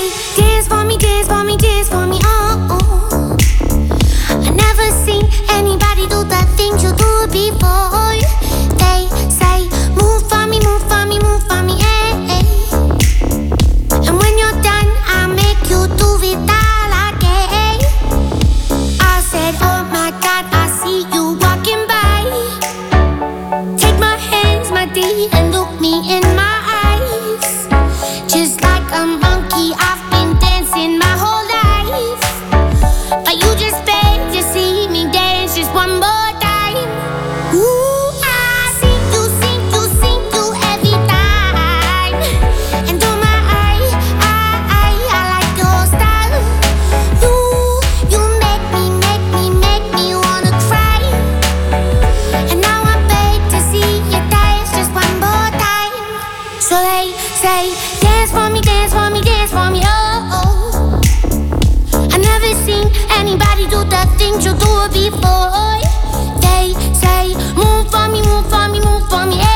dance for me, dance for me, dance for me, oh, oh. I never seen anybody do the things you do before. They say, move for me, move for me, move for me, eh, eh. And when you're done, I'll make you do it all again. I said, oh my God, I see you walking by. Take my hands, my dear, and look me in my eyes. Just like a monkey, I've been dancing my whole life. But you just beg to see me dance just one more time. Ooh, I sing you every time. And oh my, I like your style. You make me wanna cry. And now I beg to see you dance just one more time. So they say, dance for me, dance for me, dance for me, oh, oh. I never seen anybody do the things you do before. They say, move for me, move for me, move for me,